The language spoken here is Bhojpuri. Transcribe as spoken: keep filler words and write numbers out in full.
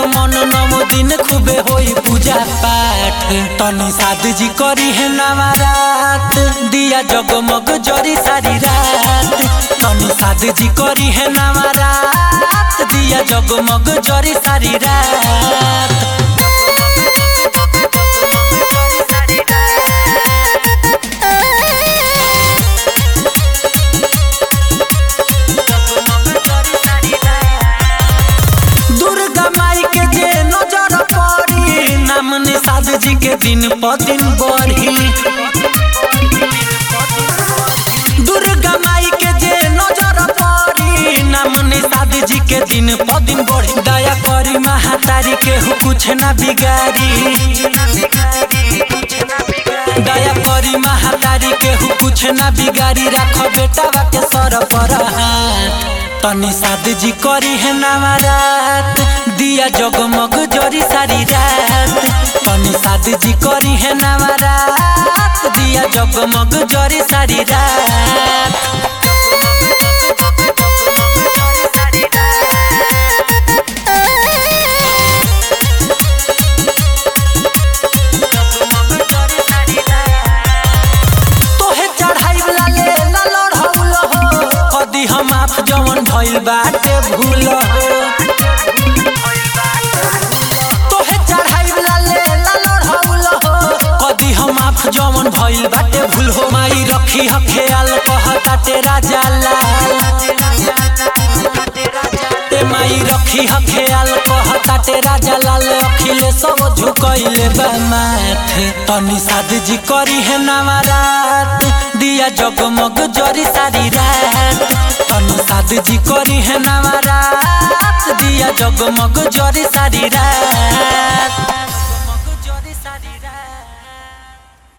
मन नौ दिन खूबे होई पूजा पाठ। तनी साध जी करी है नवरात दिया जगमग जरी सारी रात। तनी साध जी करी है नवरात दिया जगमग जरी सारी रात। साध जी के दिन प दिन बढ़ी दुर्गा माई के जे नजर पड़ी नाम साध जी के दिन प दिन बढ़ी। दया करी महातारी के हु कुछ ना बिगाड़ी दया करी महातारी के हु कुछ ना बिगाड़ी। राख बेटा के सर पर हाथ। तनी साध जी करी है नवरात दिया जगमग जरी सारी रात। तनी साध जी करी है नवरात दिया जगमग जरी सारी रात। तोहे चढ़ाई वाला ले ला लड़हौल हो कदी हम आप जवन भइल बाटे भूल हो। जवन भइल बाटे भूल हो। माई रखी ह ख्याल कहता तेरा जालाल ते माई रखी ह ख्याल कहता तेरा जालाल। अखिले सब झुकइले बा माथ। तनी साध जी करी है नवरात दिया जगमग जरी सारी रात। तनी साध जी करी है नवरात दिया जगमग जरी सारी रात।